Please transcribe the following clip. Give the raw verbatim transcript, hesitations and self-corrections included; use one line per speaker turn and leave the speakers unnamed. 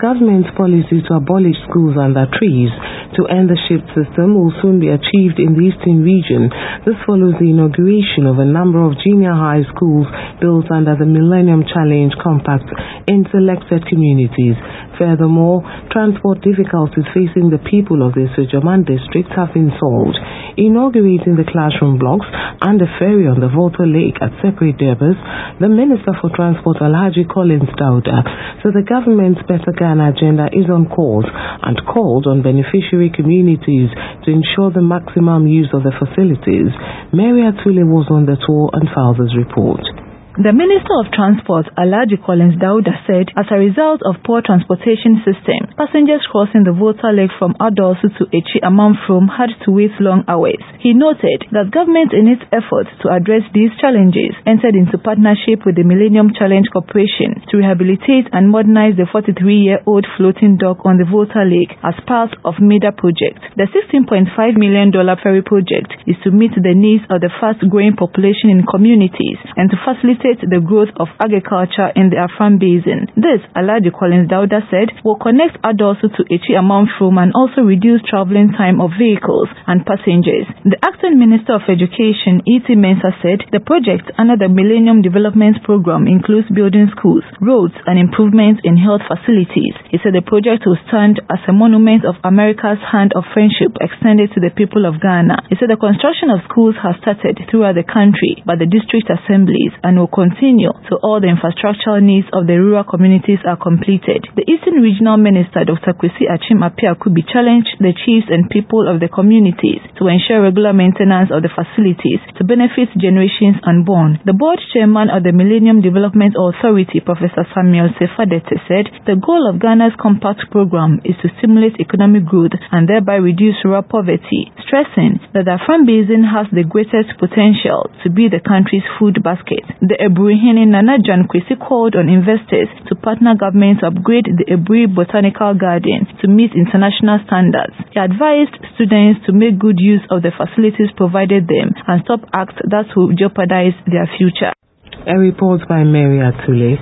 government's policy to abolish schools under trees to end the shift system will soon be achieved in the Eastern region. This follows the inauguration of a number of junior high schools built under the Millennium Challenge Compact in selected communities. Furthermore, transport difficulties facing the people of the Sujaman district have been solved. Inaugurating the classroom blocks and the ferry on the Volta Lake at separate depots, the Minister for Transport Alhaji Collins Dauda said the government's Better Ghana agenda is on course and called on beneficiary communities to ensure the maximum use of the facilities. Mary Atule was on the tour and files this report.
The Minister of Transport, Alhaji Collins Dauda, said as a result of poor transportation system, passengers crossing the Volta Lake from Adolsu to Echi Amanfrom had to wait long hours. He noted that government in its efforts to address these challenges entered into partnership with the Millennium Challenge Corporation to rehabilitate and modernize the forty-three-year-old floating dock on the Volta Lake as part of MEDA project. The sixteen point five million dollars ferry project is to meet the needs of the fast-growing population in communities and to facilitate the growth of agriculture in the Afram Basin. This, Alhaji Collins Dauda said, will connect Adolsu to Echi Amanfrom and also reduce traveling time of vehicles and passengers. The acting Minister of Education, E T Mensah, said the project under the Millennium Development Program includes building schools, roads, and improvements in health facilities. He said the project will stand as a monument of America's hand of friendship extended to the people of Ghana. He said the construction of schools has started throughout the country by the district assemblies and will continue till all the infrastructural needs of the rural communities are completed. The Eastern Regional Minister, Doctor Kwesi Achim Apiakubi, challenged the chiefs and people of the communities to ensure regular maintenance of the facilities to benefit generations unborn. The board chairman of the Millennium Development Authority, Professor Samuel Sefadete, said the goal of Ghana's Compact program is to stimulate economic growth and thereby reduce rural poverty, stressing that the Afram Basin has the greatest potential to be the country's food basket. The Ebuihini Nana Jan Kwesi called on investors to partner government to upgrade the Ebui Botanical Garden to meet international standards. He advised students to make good use of the facilities provided them and stop acts that will jeopardize their future.
A report by Mary Atule.